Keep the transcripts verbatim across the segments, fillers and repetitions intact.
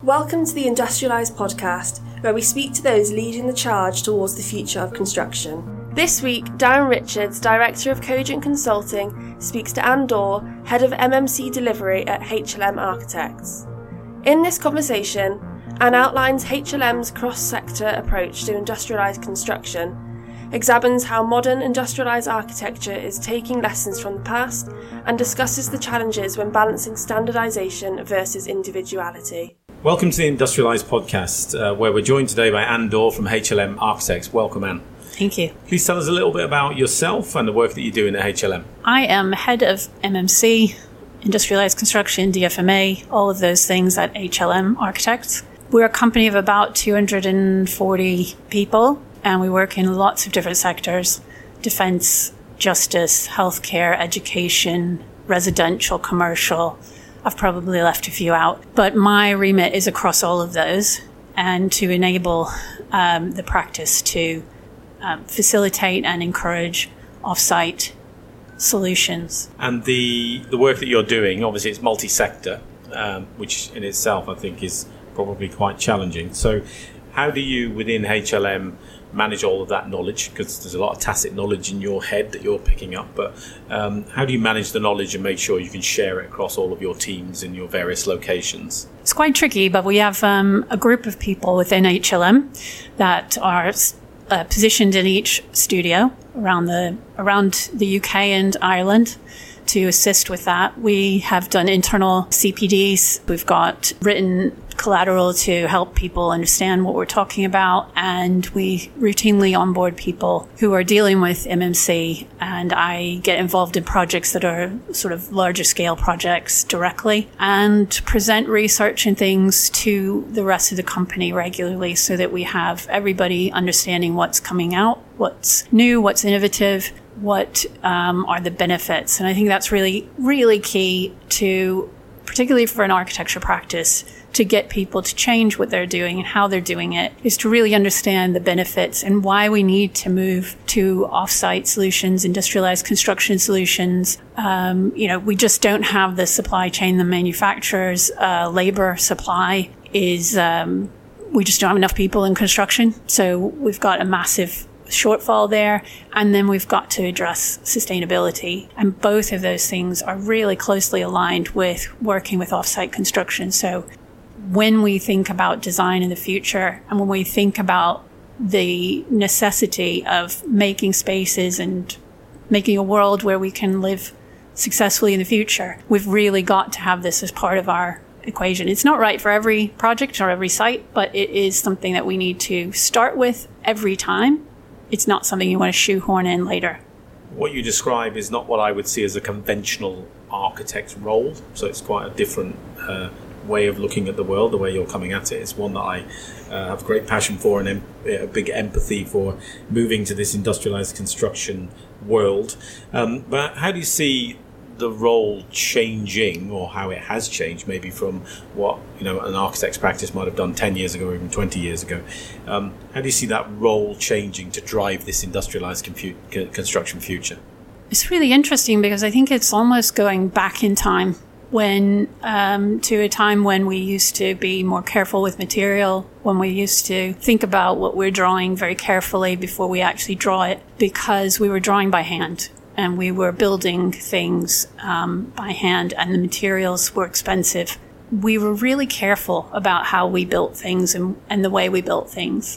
Welcome to the Industrialise podcast, where we speak to those leading the charge towards the future of construction. This week, Darren Richards, Director of Cogent Consulting, speaks to Anne Dorr, Head of M M C Delivery at H L M Architects. In this conversation, Anne outlines H L M's cross-sector approach to industrialised construction, examines how modern industrialised architecture is taking lessons from the past, and discusses the challenges when balancing standardisation versus individuality. Welcome to the Industrialise podcast, uh, where we're joined today by Anne Dorr from H L M Architects. Welcome, Anne. Thank you. Please tell us a little bit about yourself and the work that you're doing at H L M. I am head of M M C, Industrialised Construction, D F M A, all of those things at H L M Architects. We're a company of about two hundred forty people, and we work in lots of different sectors: defence, justice, healthcare, education, residential, commercial. I've probably left a few out, but my remit is across all of those, and to enable um, the practice to um, facilitate and encourage off-site solutions. And the the work that you're doing, obviously it's multi-sector, um, which in itself I think is probably quite challenging. So how do you, within H L M, manage all of that knowledge? Because there's a lot of tacit knowledge in your head that you're picking up, but um, how do you manage the knowledge and make sure you can share it across all of your teams in your various locations? It's quite tricky, but we have um, a group of people within H L M that are uh, positioned in each studio around the around the U K and Ireland to assist with that. We have done internal C P Ds. We've got written collateral to help people understand what we're talking about, and we routinely onboard people who are dealing with M M C, and I get involved in projects that are sort of larger scale projects directly and present research and things to the rest of the company regularly so that we have everybody understanding what's coming out, what's new, what's innovative, what um, are the benefits. And I think that's really, really key to, particularly for an architecture practice, to get people to change what they're doing and how they're doing it, is to really understand the benefits and why we need to move to off-site solutions, industrialized construction solutions. Um, you know, we just don't have the supply chain, the manufacturers, uh, labor supply is, um, we just don't have enough people in construction. So we've got a massive shortfall there, and then we've got to address sustainability, and both of those things are really closely aligned with working with off-site construction. So when we think about design in the future, and when we think about the necessity of making spaces and making a world where we can live successfully in the future, we've really got to have this as part of our equation. It's not right for every project or every site, but it is something that we need to start with every time. It's not something you want to shoehorn in later. What you describe is not what I would see as a conventional architect's role, so it's quite a different uh, way of looking at the world. The way you're coming at it is one that I uh, have great passion for, and em- a big empathy for moving to this industrialized construction world. Um, but how do you see the role changing, or how it has changed maybe from what, you know, an architect's practice might have done ten years ago or even twenty years ago? Um, how do you see that role changing to drive this industrialized compu- construction future? It's really interesting because I think it's almost going back in time, when um, to a time when we used to be more careful with material, when we used to think about what we're drawing very carefully before we actually draw it, because we were drawing by hand. And we were building things um, by hand, and the materials were expensive. We were really careful about how we built things and, and the way we built things.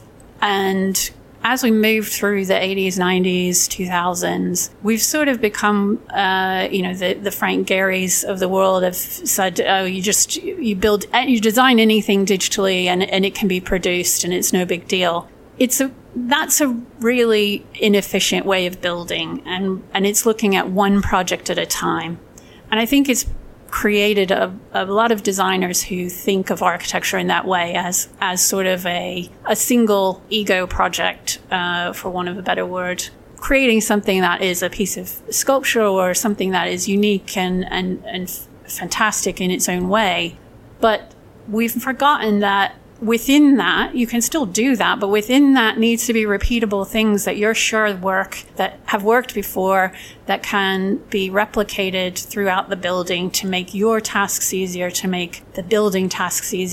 And as we moved through the eighties, nineties, two thousands, we've sort of become, uh, you know, the, the Frank Gehry's of the world have said, oh, you just, you build, you design anything digitally and, and it can be produced and it's no big deal. It's a, that's a really inefficient way of building, and, and it's looking at one project at a time. And I think it's created a, a lot of designers who think of architecture in that way, as, as sort of a, a single ego project, uh, for want of a better word, creating something that is a piece of sculpture or something that is unique and, and, and fantastic in its own way. But we've forgotten that within that, you can still do that, but within that needs to be repeatable things that you're sure work, that have worked before, that can be replicated throughout the building to make your tasks easier, to make the building tasks easier.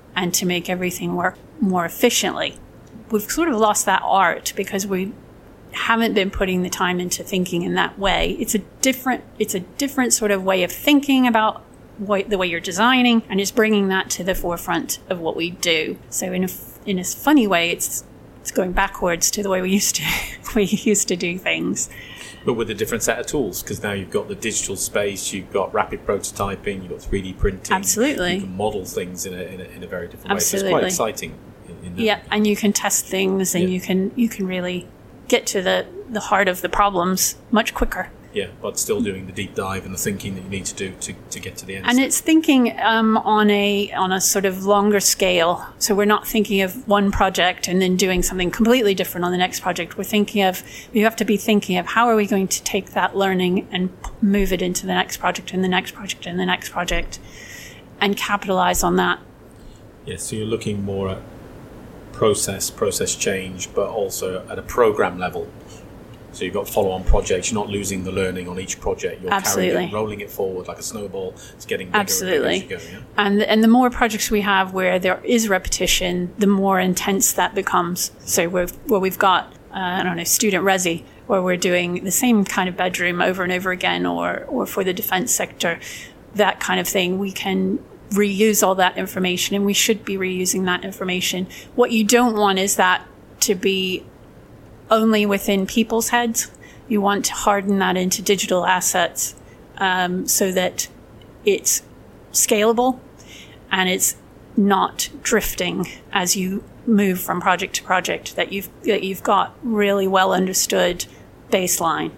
and to make everything work more efficiently. We've sort of lost that art because we haven't been putting the time into thinking in that way. It's a different, it's a different sort of way of thinking about what, the way you're designing, and it's bringing that to the forefront of what we do. So in a, in a funny way, it's it's going backwards to the way we used to we used to do things. But with a different set of tools, because now you've got the digital space, you've got rapid prototyping, you've got three D printing. Absolutely. You can model things in a, in a, in a very different Absolutely. way. So it's quite exciting. In, in that. Yeah, and you can test things, and Yeah. you can you can really get to the, the heart of the problems much quicker. Yeah, but still doing the deep dive and the thinking that you need to do to, to get to the end. And it's thinking um, on a on a sort of longer scale. So we're not thinking of one project and then doing something completely different on the next project. We're thinking of, we have to be thinking of how are we going to take that learning and p- move it into the next project and the next project and the next project and capitalize on that. Yeah, so you're looking more at process, process change, but also at a program level. So you've got follow-on projects. You're not losing the learning on each project. You're Absolutely. carrying it, rolling it forward like a snowball. It's getting bigger Absolutely. and bigger as you go. Yeah? And and the more projects we have where there is repetition, the more intense that becomes. So we've, where we've got, uh, I don't know, student resi, where we're doing the same kind of bedroom over and over again, or or for the defense sector, that kind of thing, we can reuse all that information, and we should be reusing that information. What you don't want is that to be only within people's heads. You want to harden that into digital assets um, so that it's scalable and it's not drifting as you move from project to project, that you've, that you've got really well understood baseline.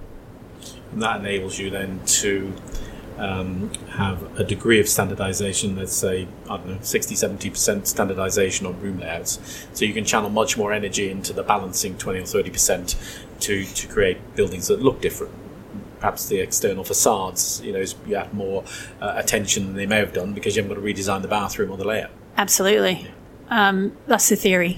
And that enables you then to um, have a degree of standardization, let's say, I don't know, sixty, seventy percent standardization on room layouts. So you can channel much more energy into the balancing twenty or thirty percent to, to create buildings that look different. Perhaps the external facades, you know, you have more uh, attention than they may have done because you haven't got to redesign the bathroom or the layout. Absolutely. Um, that's the theory.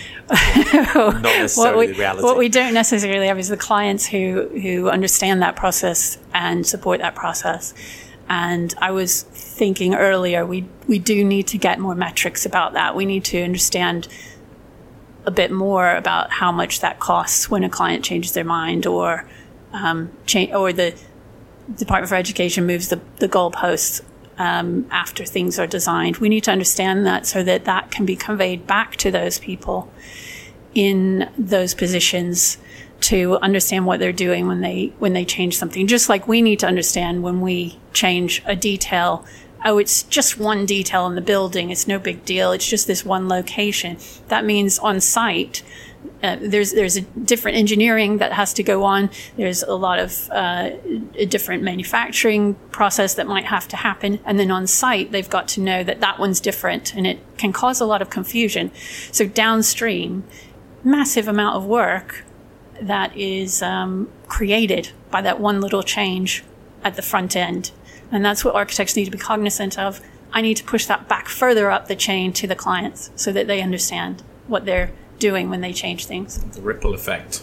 Not necessarily what we, the reality. What we don't necessarily have is the clients who, who understand that process and support that process. And I was thinking earlier, we, we do need to get more metrics about that. We need to understand a bit more about how much that costs when a client changes their mind, or um, cha- or the Department for Education moves the, the goalposts um, after things are designed. We need to understand that so that that can be conveyed back to those people in those positions to understand what they're doing when they when they change something. Just like we need to understand when we change a detail. Oh, it's just one detail in the building. It's no big deal. It's just this one location. That means on site, uh, there's there's a different engineering that has to go on. There's a lot of uh, a different manufacturing process that might have to happen. And then on site, they've got to know that that one's different, and it can cause a lot of confusion. So downstream, massive amount of work that is um, created by that one little change at the front end. And that's what architects need to be cognizant of. I need to push that back further up the chain to the clients so that they understand what they're doing when they change things. The ripple effect.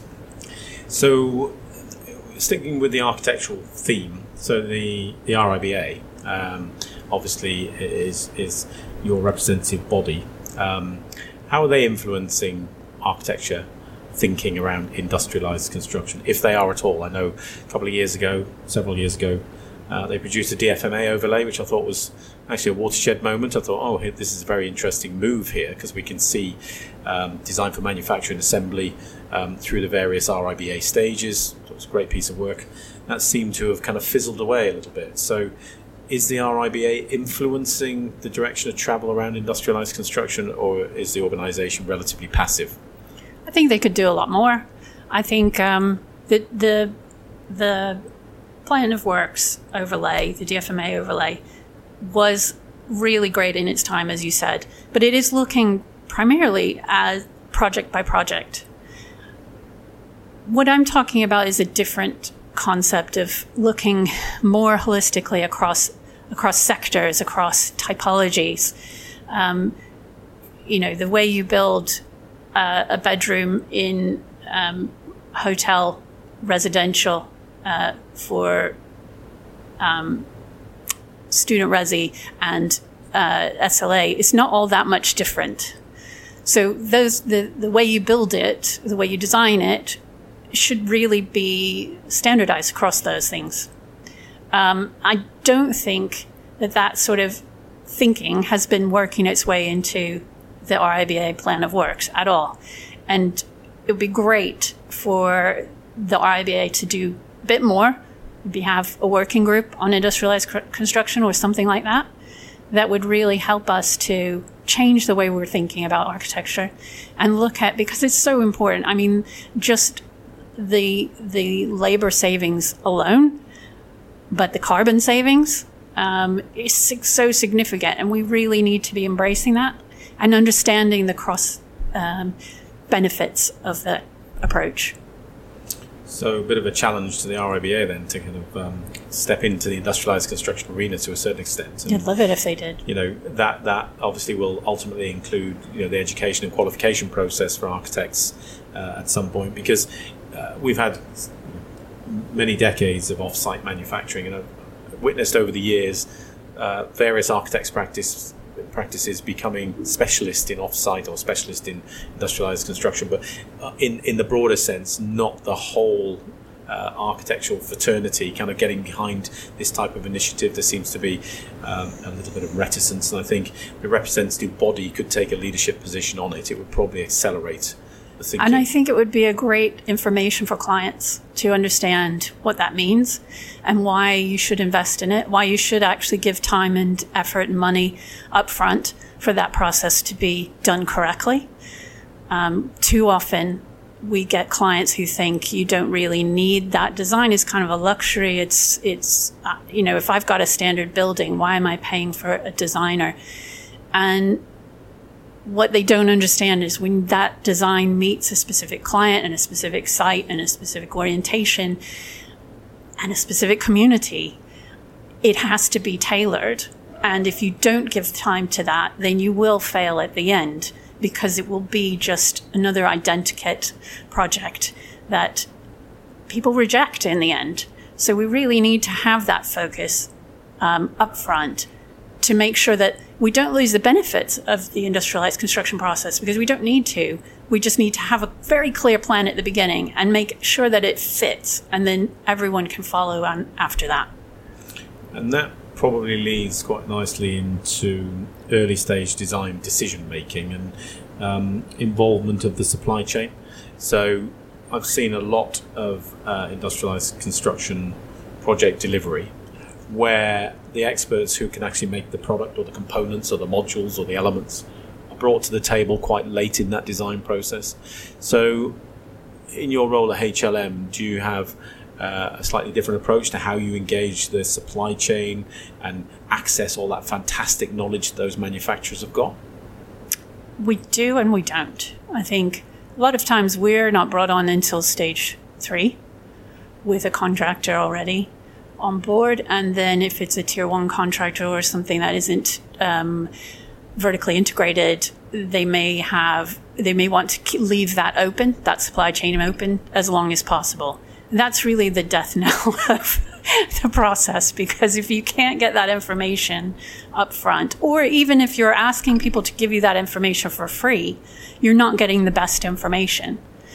So, sticking with the architectural theme, so the, the R I B A um, obviously is, is your representative body. Um, how are they influencing architecture thinking around industrialized construction, if they are at all? I know a couple of years ago, several years ago, uh, they produced a D F M A overlay, which I thought was actually a watershed moment. I thought, oh, this is a very interesting move here, because we can see um, design for manufacture and assembly um, through the various R I B A stages. It was a great piece of work. That seemed to have kind of fizzled away a little bit. So is the R I B A influencing the direction of travel around industrialized construction, or is the organization relatively passive? I think they could do a lot more. I think um, the the the plan of works overlay, the D F M A overlay, was really great in its time, as you said, but it is looking primarily as project by project. What I'm talking about is a different concept of looking more holistically across across sectors, across typologies. Um, you know, the way you build uh, a bedroom in um, hotel residential uh, for um, student resi and uh, S L A is not all that much different. So those the, the way you build it, the way you design it, should really be standardized across those things. Um, I don't think that that sort of thinking has been working its way into the R I B A plan of works at all. And it would be great for the R I B A to do a bit more, maybe have a working group on industrialized construction or something like that, that would really help us to change the way we're thinking about architecture and look at, because it's so important. I mean, just the the labor savings alone, but the carbon savings um, is so significant, and we really need to be embracing that and understanding the cross um, benefits of that approach. So a bit of a challenge to the R I B A then to kind of um, step into the industrialised construction arena to a certain extent. And, I'd love it if they did. You know, that that obviously will ultimately include, you know, the education and qualification process for architects uh, at some point, because uh, we've had many decades of off-site manufacturing, and I've witnessed over the years uh, various architects practice practices becoming specialist in off-site or specialist in industrialized construction, but uh, in in the broader sense, not the whole uh, architectural fraternity kind of getting behind this type of initiative. There seems to be um, a little bit of reticence, and I think the representative body could take a leadership position on it. It would probably accelerate the thinking. And I think it would be a great information for clients to understand what that means and why you should invest in it, why you should actually give time and effort and money up front for that process to be done correctly. Um, too often we get clients who think you don't really need that. Design is kind of a luxury. It's, it's uh, you know, if I've got a standard building, why am I paying for a designer? And what they don't understand is when that design meets a specific client and a specific site and a specific orientation and a specific community, it has to be tailored. And if you don't give time to that, then you will fail at the end, because it will be just another identikit project that people reject in the end. So we really need to have that focus um, up front to make sure that we don't lose the benefits of the industrialized construction process, because we don't need to. We just need to have a very clear plan at the beginning and make sure that it fits, and then everyone can follow on after that. And that probably leads quite nicely into early stage design decision making and um, involvement of the supply chain. So I've seen a lot of uh, industrialized construction project delivery where the experts who can actually make the product or the components or the modules or the elements are brought to the table quite late in that design process. So in your role at H L M, do you have uh, a slightly different approach to how you engage the supply chain and access all that fantastic knowledge that those manufacturers have got? We do and we don't. I think a lot of times we're not brought on until stage three with a contractor already on board, and then if it's a tier one contractor or something that isn't um, vertically integrated, they may have they may want to leave that open, that supply chain open, as long as possible. That's really the death knell of the process, because if you can't get that information up front, or even if you're asking people to give you that information for free, you're not getting the best information.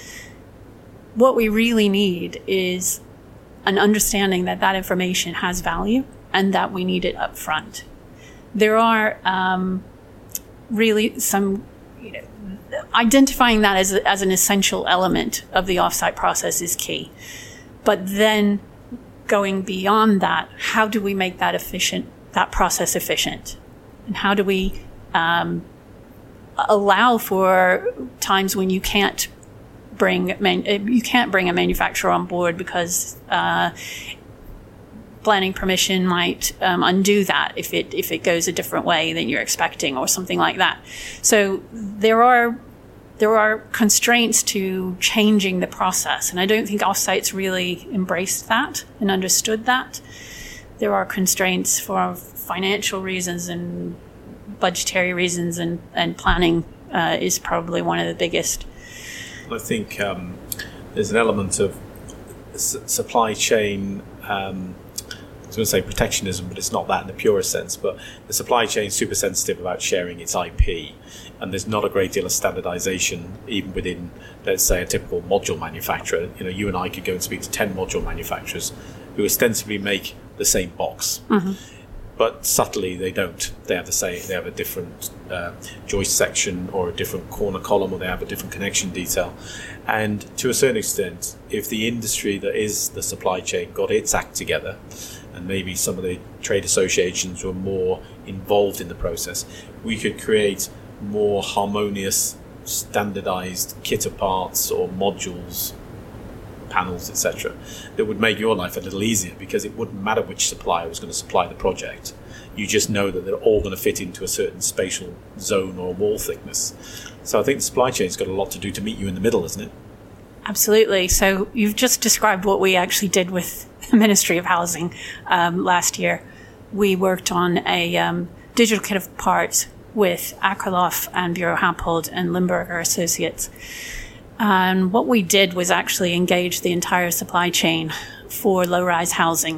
What we really need is an understanding that that information has value and that we need it up front. There are um, really some, you know, identifying that as, a, as an essential element of the offsite process is key. But then going beyond that, how do we make that efficient, that process efficient? And how do we um, allow for times when you can't bring man, you can't bring a manufacturer on board because uh, planning permission might um, undo that if it if it goes a different way than you're expecting or something like that. So there are there are constraints to changing the process, and I don't think offsites really embraced that and understood that. There are constraints for financial reasons and budgetary reasons, and, and planning uh, is probably one of the biggest. I think um, there's an element of s- supply chain um, was going to say protectionism, but it's not that in the purest sense. But the supply chain is super sensitive about sharing its I P, and there's not a great deal of standardization even within, let's say, a typical module manufacturer. You know, you and I could go and speak to ten module manufacturers who ostensibly make the same box, mm-hmm. but subtly they don't. They have the same. They have a different uh, joist section or a different corner column, or they have a different connection detail. And to a certain extent, if the industry that is the supply chain got its act together, and maybe some of the trade associations were more involved in the process, we could create more harmonious, standardized kit of parts or modules, panels, et cetera, that would make your life a little easier, because it wouldn't matter which supplier was going to supply the project. You just know that they're all going to fit into a certain spatial zone or wall thickness. So I think the supply chain's got a lot to do to meet you in the middle, isn't it? Absolutely. So you've just described what we actually did with the Ministry of Housing um, last year. We worked on a um, digital kit of parts with Akerlof and Bureau Happold and Limburger Associates. And what we did was actually engage the entire supply chain for low-rise housing.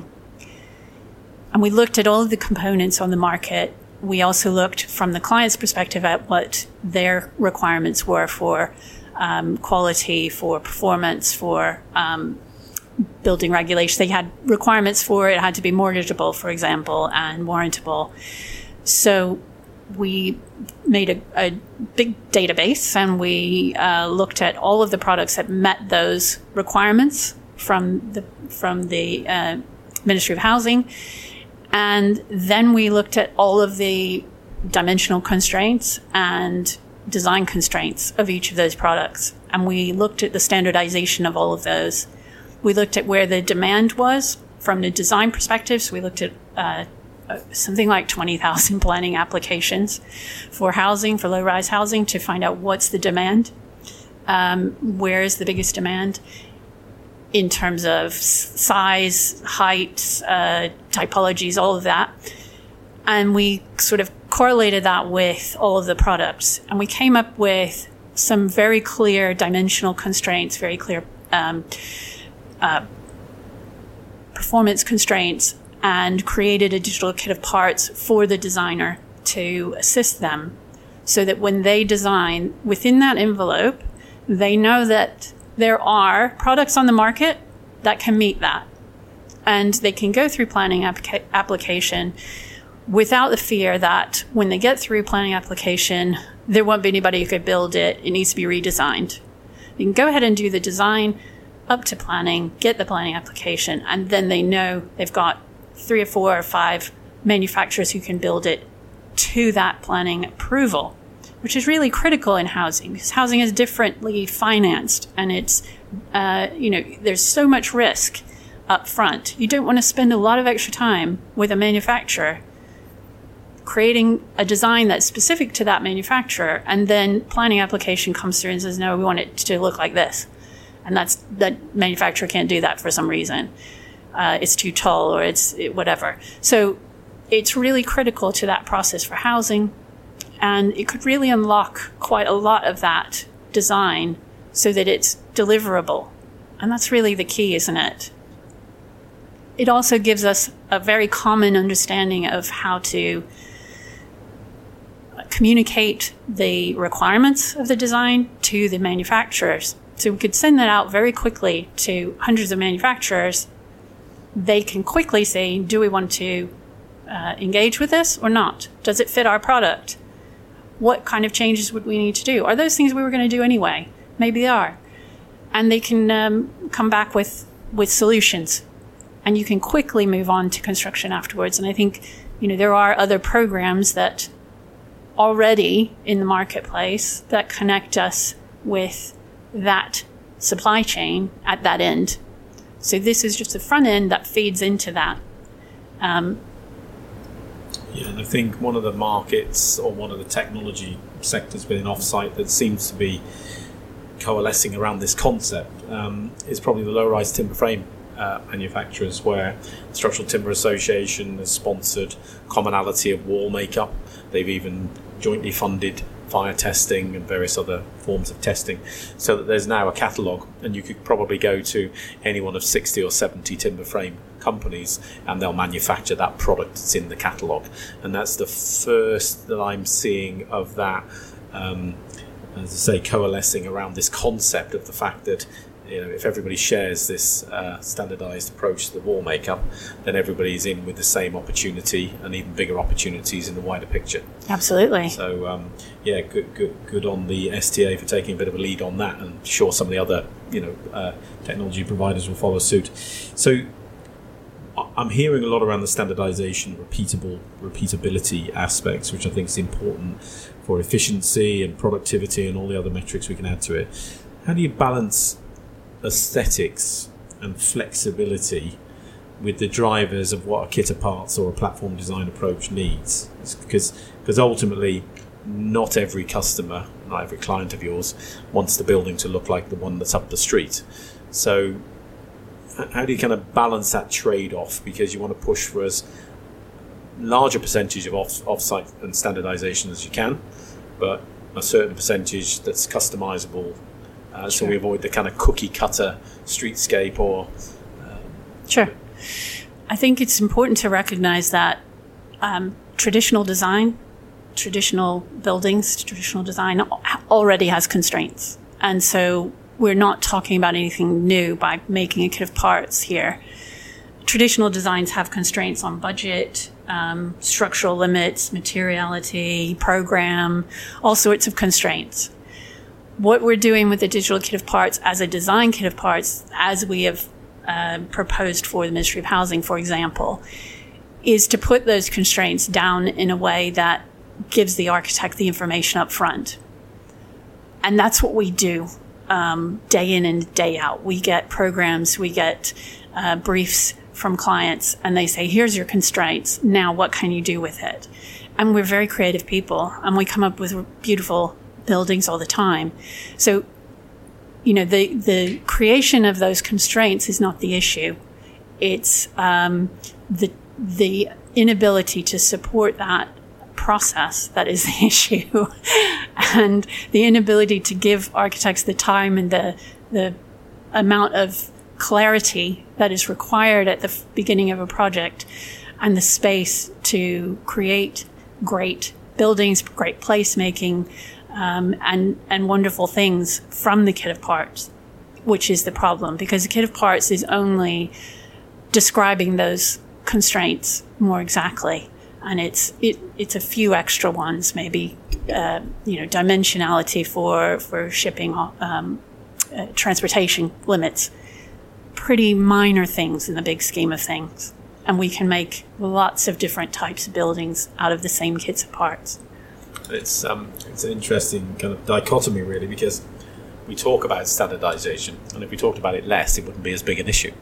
And we looked at all of the components on the market. We also looked from the client's perspective at what their requirements were for um, quality, for performance, for um, building regulations. They had requirements for it had to be mortgageable, for example, and warrantable. So we made a, a big database, and we uh, looked at all of the products that met those requirements from the from the uh, Ministry of Housing. And then we looked at all of the dimensional constraints and design constraints of each of those products. And we looked at the standardization of all of those. We looked at where the demand was from the design perspective. So we looked at uh, something like twenty thousand planning applications for housing, for low-rise housing, to find out what's the demand, um, where is the biggest demand, in terms of size, height, uh, typologies, all of that. And we sort of correlated that with all of the products. And we came up with some very clear dimensional constraints, very clear um, uh, performance constraints, and created a digital kit of parts for the designer to assist them, so that when they design within that envelope, they know that there are products on the market that can meet that. And they can go through planning applica- application without the fear that when they get through planning application, there won't be anybody who could build it. It needs to be redesigned. You can go ahead and do the design up to planning, get the planning application, and then they know they've got three or four or five manufacturers who can build it to that planning approval, which is really critical in housing, because housing is differently financed, and it's, uh, you know, there's so much risk up front. You don't want to spend a lot of extra time with a manufacturer creating a design that's specific to that manufacturer, and then planning application comes through and says, no, we want it to look like this. And that's, that manufacturer can't do that for some reason. Uh, it's too tall, or it's it, whatever. So it's really critical to that process for housing. And it could really unlock quite a lot of that design so that it's deliverable. And that's really the key, isn't it? It also gives us a very common understanding of how to communicate the requirements of the design to the manufacturers. So we could send that out very quickly to hundreds of manufacturers. They can quickly say, do we want to uh, engage with this or not? Does it fit our product? What kind of changes would we need to do? Are those things we were going to do anyway? Maybe they are. And they can um, come back with, with solutions. And you can quickly move on to construction afterwards. And I think, you know, there are other programs that already in the marketplace that connect us with that supply chain at that end. So this is just the front end that feeds into that. Um, Yeah, and I think one of the markets or one of the technology sectors within Offsite that seems to be coalescing around this concept um, is probably the low-rise timber frame uh, manufacturers, where the Structural Timber Association has sponsored commonality of wall makeup. They've even jointly funded fire testing and various other forms of testing, so that there's now a catalogue, and you could probably go to any one of sixty or seventy timber frame companies and they'll manufacture that product that's in the catalogue. And that's the first that I'm seeing of that, um, as I say, coalescing around this concept of the fact that, you know, if everybody shares this uh, standardized approach to the wall makeup, then everybody's in with the same opportunity and even bigger opportunities in the wider picture. Absolutely. So, um, yeah, good, good, good on the S T A for taking a bit of a lead on that, and sure some of the other, you know, uh, technology providers will follow suit. So, I'm hearing a lot around the standardization, repeatable, repeatability aspects, which I think is important for efficiency and productivity and all the other metrics we can add to it. How do you balance aesthetics and flexibility with the drivers of what a kit of parts or a platform design approach needs? Because because ultimately, not every customer, not every client of yours wants the building to look like the one that's up the street. So how do you kind of balance that trade-off? Because you want to push for as large a percentage of off, off-site and standardization as you can, but a certain percentage that's customizable, uh, sure. So we avoid the kind of cookie-cutter streetscape or... Um, sure. I think it's important to recognize that um, traditional design, traditional buildings, traditional design already has constraints. And so we're not talking about anything new by making a kit of parts here. Traditional designs have constraints on budget, um, structural limits, materiality, program, all sorts of constraints. What we're doing with the digital kit of parts as a design kit of parts, as we have uh, proposed for the Ministry of Housing, for example, is to put those constraints down in a way that gives the architect the information up front. And that's what we do. Um, day in and day out. We get programs, we get uh, briefs from clients, and they say, here's your constraints. Now what can you do with it? And we're very creative people, and we come up with beautiful buildings all the time. So, you know, the, the creation of those constraints is not the issue. It's um, the, the inability to support that process that is the issue, and the inability to give architects the time and the the amount of clarity that is required at the f- beginning of a project, and the space to create great buildings, great placemaking, um, and and wonderful things from the kit of parts, which is the problem, because the kit of parts is only describing those constraints more exactly. And it's it, it's a few extra ones, maybe, uh, you know, dimensionality for for shipping, um, uh, transportation limits. Pretty minor things in the big scheme of things. And we can make lots of different types of buildings out of the same kits of parts. It's um it's an interesting kind of dichotomy, really, because we talk about standardization, and if we talked about it less, it wouldn't be as big an issue.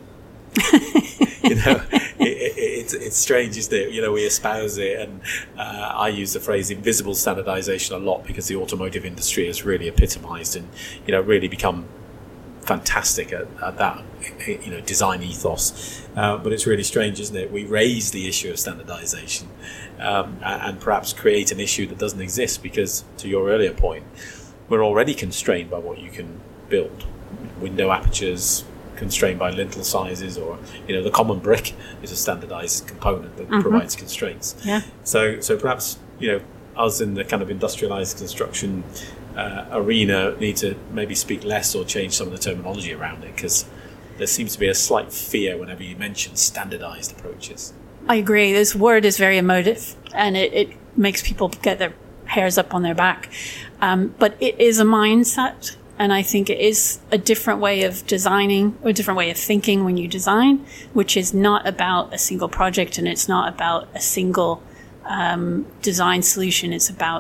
You know, it, it, it's it's strange, isn't it? You know, we espouse it, and uh, I use the phrase invisible standardization a lot because the automotive industry has really epitomized and, you know, really become fantastic at, at that, you know, design ethos. Uh, but it's really strange, isn't it? We raise the issue of standardization um, and, and perhaps create an issue that doesn't exist because, to your earlier point, we're already constrained by what you can build. Window apertures, constrained by lintel sizes, or, you know, the common brick is a standardized component that mm-hmm. provides constraints. Yeah. So, so perhaps, you know, us in the kind of industrialized construction uh, arena need to maybe speak less or change some of the terminology around it, because there seems to be a slight fear whenever you mention standardized approaches. I agree. This word is very emotive, and it, it makes people get their hairs up on their back. Um, but it is a mindset. And I think it is a different way of designing, or a different way of thinking when you design, which is not about a single project, and it's not about a single um, design solution. It's about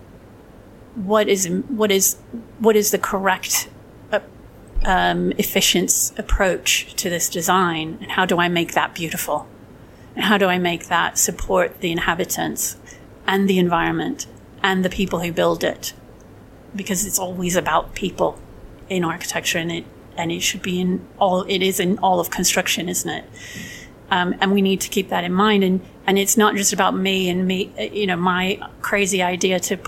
what is what is what is the correct uh, um, efficient approach to this design, and how do I make that beautiful, and how do I make that support the inhabitants and the environment and the people who build it. Because it's always about people in architecture, and it and it should be in all. It is in all of construction, isn't it? Um, and we need to keep that in mind. And and it's not just about me and me. You know, my crazy idea to put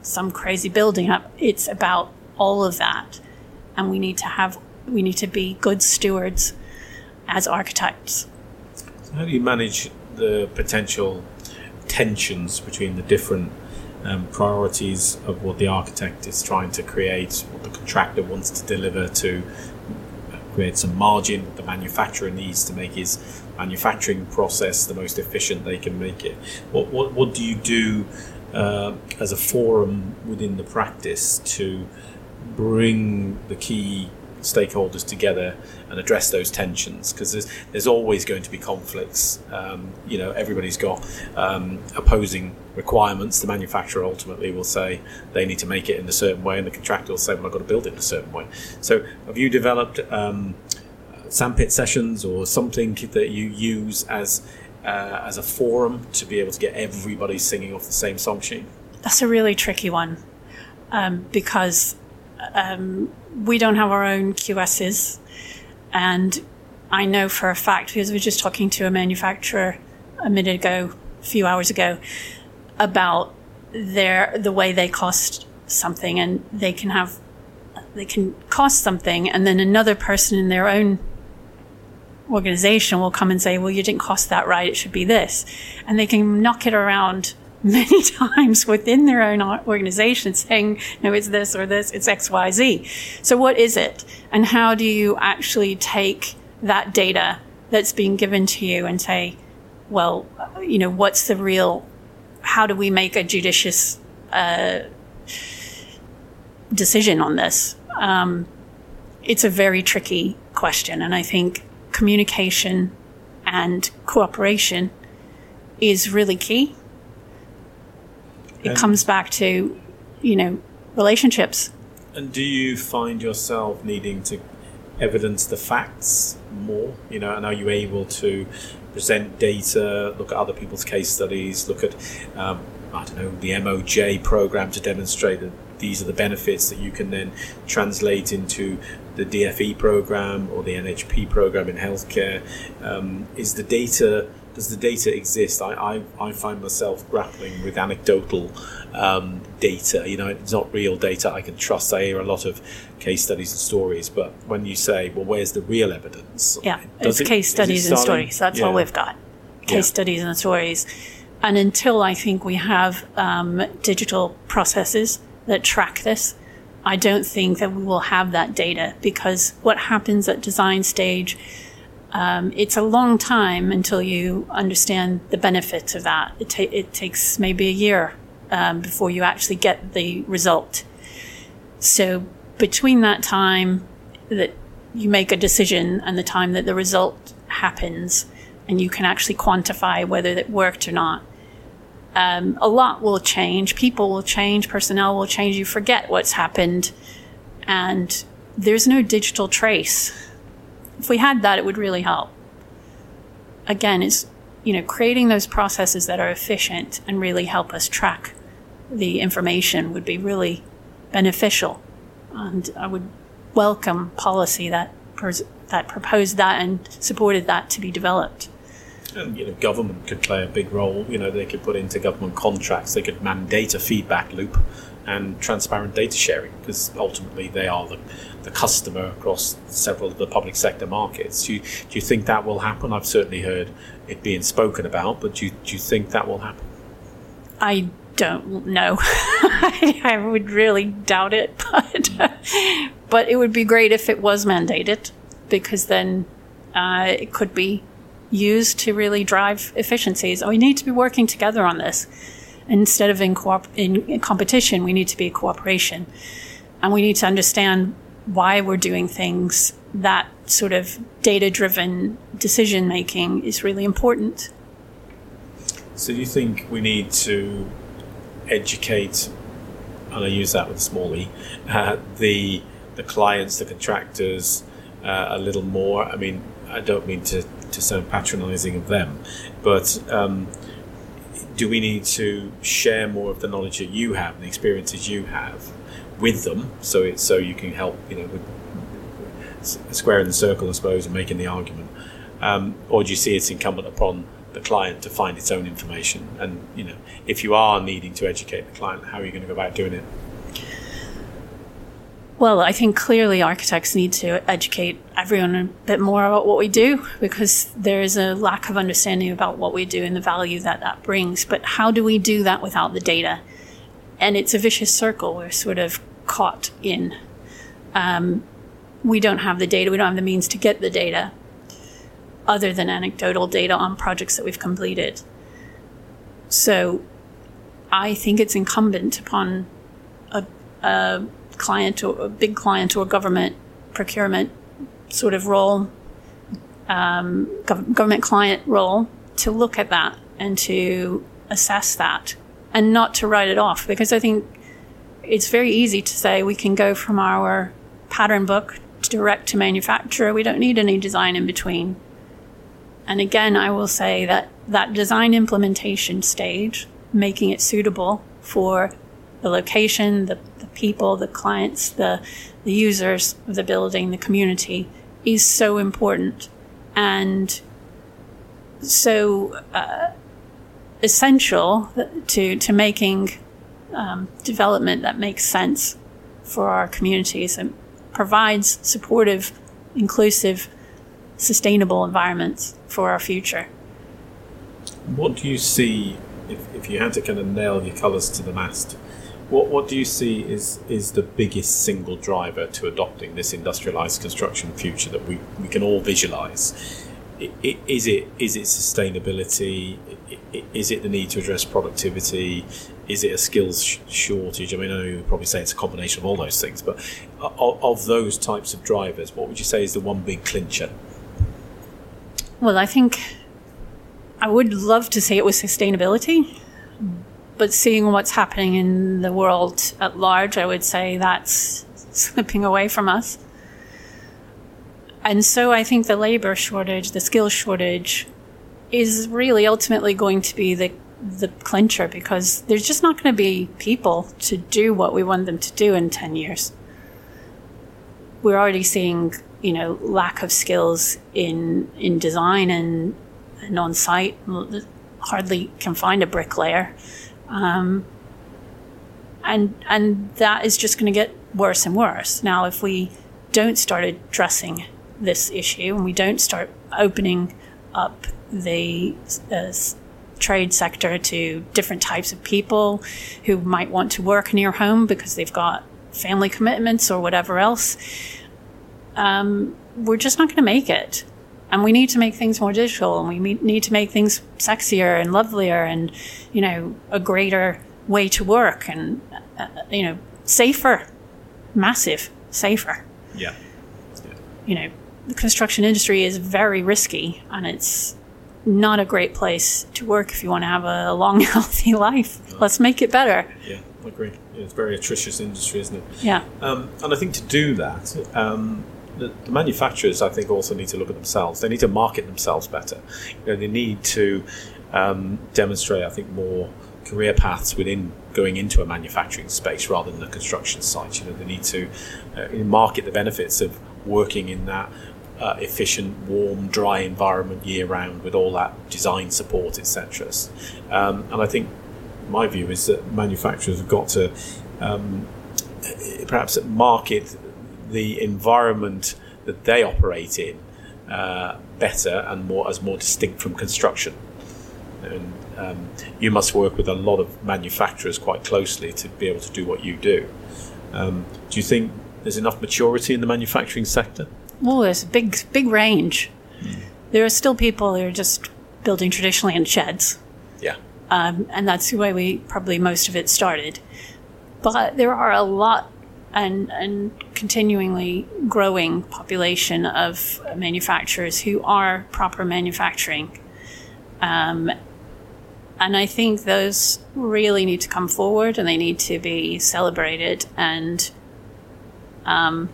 some crazy building up. It's about all of that. And we need to have, we need to be good stewards as architects. So how do you manage the potential tensions between the different um, priorities of what the architect is trying to create, what the contractor wants to deliver to create some margin, what the manufacturer needs to make his manufacturing process the most efficient they can make it? What what, what do you do uh, as a forum within the practice to bring the key stakeholders together and address those tensions? Because there's, there's always going to be conflicts. Um, you know, everybody's got um, opposing requirements. The manufacturer ultimately will say they need to make it in a certain way, and the contractor will say, well, I've got to build it in a certain way. So have you developed um, sandpit sessions or something that you use as uh, as a forum to be able to get everybody singing off the same song sheet? That's a really tricky one, um, because um, we don't have our own Q Ss, and I know for a fact, because we were just talking to a manufacturer a minute ago, a few hours ago, about their the way they cost something, and they can have they can cost something, and then another person in their own organization will come and say, well, you didn't cost that right, it should be this. And they can knock it around many times within their own organization saying, no, it's this or this, it's X, Y, Z. So what is it? And how do you actually take that data that's being given to you and say, well, you know, what's the real, how do we make a judicious uh, decision on this? Um, it's a very tricky question. And I think communication and cooperation is really key. It and, comes back to, you know, relationships. And do you find yourself needing to evidence the facts more? You know, and are you able to present data, look at other people's case studies, look at, um, I don't know, the M O J program to demonstrate that these are the benefits that you can then translate into the D F E program or the N H P program in healthcare? Um, is the data, does the data exist? I, I, I find myself grappling with anecdotal um, data. You know, it's not real data I can trust. I hear a lot of case studies and stories, but when you say, well, where's the real evidence? Yeah, Does it's it, case studies and stories. That's yeah. all we've got. Case yeah. studies and stories. And until I think we have um, digital processes that track this, I don't think that we will have that data, because what happens at design stage, um, it's a long time until you understand the benefits of that. It, ta- it takes maybe a year um, before you actually get the result. So between that time that you make a decision and the time that the result happens, and you can actually quantify whether it worked or not, Um, a lot will change. People will change. Personnel will change. You forget what's happened. And there's no digital trace. If we had that, it would really help. Again, it's, you know, creating those processes that are efficient and really help us track the information would be really beneficial. And I would welcome policy that pers- that proposed that and supported that to be developed. And, you know, government could play a big role. You know, they could put into government contracts, they could mandate a feedback loop and transparent data sharing, because ultimately they are the, the customer across several of the public sector markets. Do you, do you think that will happen? I've certainly heard it being spoken about, but do you, do you think that will happen? I don't know. I, I would really doubt it, but but it would be great if it was mandated, because then uh, it could be used to really drive efficiencies. We need to be working together on this. Instead of in, co- in competition, we need to be cooperation. And we need to understand why we're doing things. That sort of data-driven decision-making is really important. So do you think we need to educate, and I use that with a small e, uh, the the clients, the contractors, uh, a little more? I mean, I don't mean to, to sound patronising of them, but um, do we need to share more of the knowledge that you have and the experiences you have with them, so it, so you can help, you know, with squaring the circle, I suppose, and making the argument? Um, or do you see it's incumbent upon the client to find its own information? And, you know, if you are needing to educate the client, how are you going to go about doing it? Well, I think clearly architects need to educate everyone a bit more about what we do, because there is a lack of understanding about what we do and the value that that brings. But how do we do that without the data? And it's a vicious circle we're sort of caught in. Um, we don't have the data. We don't have the means to get the data other than anecdotal data on projects that we've completed. So I think it's incumbent upon a, a client or a big client or government procurement sort of role, um, gov- government client role, to look at that and to assess that and not to write it off. Because I think it's very easy to say we can go from our pattern book direct to manufacturer. We don't need any design in between. And again, I will say that that design implementation stage, making it suitable for the location, the, the people, the clients, the, the users of the building, the community, is so important and so uh, essential to, to making um, development that makes sense for our communities and provides supportive, inclusive, sustainable environments for our future. What do you see, if, if you had to kind of nail your colours to the mast, what what do you see is is the biggest single driver to adopting this industrialised construction future that we, we can all visualise? Is it is it sustainability? Is it the need to address productivity? Is it a skills sh- shortage? I mean, I know you would probably say it's a combination of all those things, but of, of those types of drivers, what would you say is the one big clincher? Well, I think I would love to say it was sustainability, but seeing what's happening in the world at large, I would say that's slipping away from us. And so I think the labor shortage, the skills shortage, is really ultimately going to be the the clincher, because there's just not going to be people to do what we want them to do in ten years. We're already seeing, you know, lack of skills in in design and, and on site. Hardly can find a bricklayer. Um, and and that is just going to get worse and worse. Now, if we don't start addressing this issue and we don't start opening up the uh, trade sector to different types of people who might want to work near home because they've got family commitments or whatever else, um, we're just not going to make it. And we need to make things more digital, and we need to make things sexier and lovelier and, you know, a greater way to work and, uh, you know, safer, massive, safer. Yeah. yeah. You know, the construction industry is very risky, and it's not a great place to work if you want to have a long, healthy life. No. Let's make it better. Yeah, I agree. Yeah, it's a very atrocious industry, isn't it? Yeah. Um, and I think to do that, um, the, the manufacturers, I think, also need to look at themselves. They need to market themselves better. You know, they need to um, demonstrate, I think, more career paths within going into a manufacturing space rather than a construction site. You know, they need to uh, market the benefits of working in that uh, efficient, warm, dry environment year round with all that design support, et cetera. Um, and I think my view is that manufacturers have got to um, perhaps market the environment that they operate in uh, better and more as more distinct from construction. And um, you must work with a lot of manufacturers quite closely to be able to do what you do. Um, do you think there's enough maturity in the manufacturing sector? Well, there's a big, big range. Mm. There are still people who are just building traditionally in sheds. Yeah. Um, and that's the way we probably most of it started. But there are a lot and and continuingly growing population of manufacturers who are proper manufacturing. Um, and I think those really need to come forward, and they need to be celebrated. And um,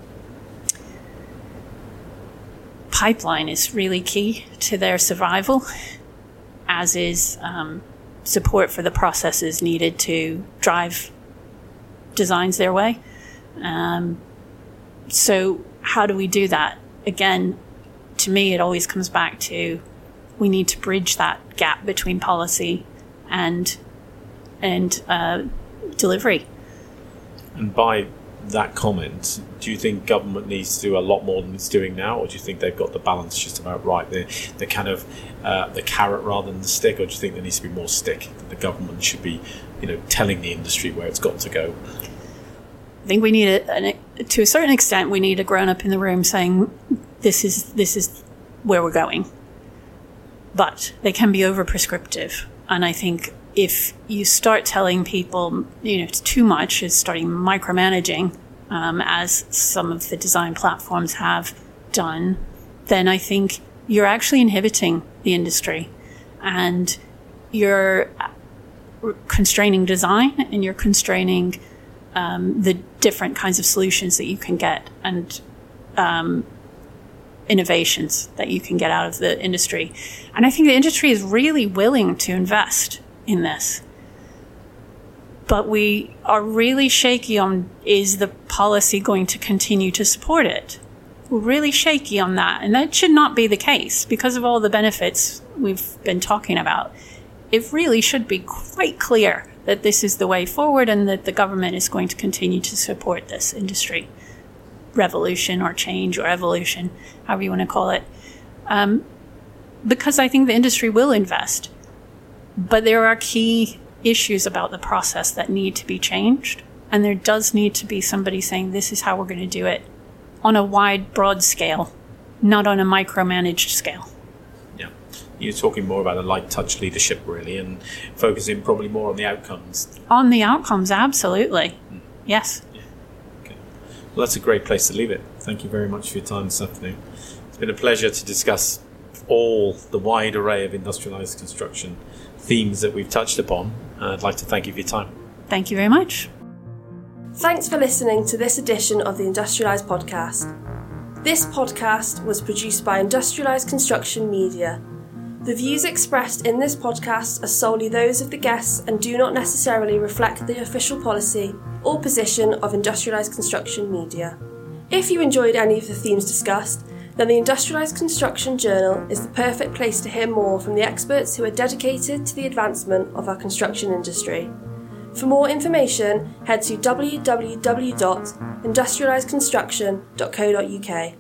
pipeline is really key to their survival, as is um, support for the processes needed to drive designs their way. Um, so how do we do that? Again, to me, it always comes back to we need to bridge that gap between policy and and uh, delivery. And by that comment, do you think government needs to do a lot more than it's doing now, or do you think they've got the balance just about right? The the kind of uh, the carrot rather than the stick, or do you think there needs to be more stick? That the government should be, you know, telling the industry where it's got to go. I think we need a, an, to a certain extent, we need a grown up in the room saying, "This is this is where we're going." But they can be over prescriptive, and I think if you start telling people, you know, it's too much, is starting micromanaging, um, as some of the design platforms have done, then I think you're actually inhibiting the industry, and you're constraining design, and you're constraining um, the different kinds of solutions that you can get, and um, innovations that you can get out of the industry. And I think the industry is really willing to invest in this. But we are really shaky on, is the policy going to continue to support it? We're really shaky on that. And that should not be the case because of all the benefits we've been talking about. It really should be quite clear that this is the way forward and that the government is going to continue to support this industry revolution or change or evolution, however you want to call it. Um, because I think the industry will invest. But there are key issues about the process that need to be changed. And there does need to be somebody saying, this is how we're going to do it on a wide, broad scale, not on a micromanaged scale. Yeah. You're talking more about a light touch leadership, really, and focusing probably more on the outcomes. On the outcomes, absolutely. Mm. Yes. Yeah. Okay. Well, that's a great place to leave it. Thank you very much for your time this afternoon. It's been a pleasure to discuss all the wide array of industrialised construction themes that we've touched upon. Uh, I'd like to thank you for your time. Thank you very much. Thanks for listening to this edition of the Industrialised Podcast. This podcast was produced by Industrialised Construction Media. The views expressed in this podcast are solely those of the guests and do not necessarily reflect the official policy or position of Industrialised Construction Media. If you enjoyed any of the themes discussed, then the Industrialised Construction Journal is the perfect place to hear more from the experts who are dedicated to the advancement of our construction industry. For more information, head to w w w dot industrialised construction dot co dot u k.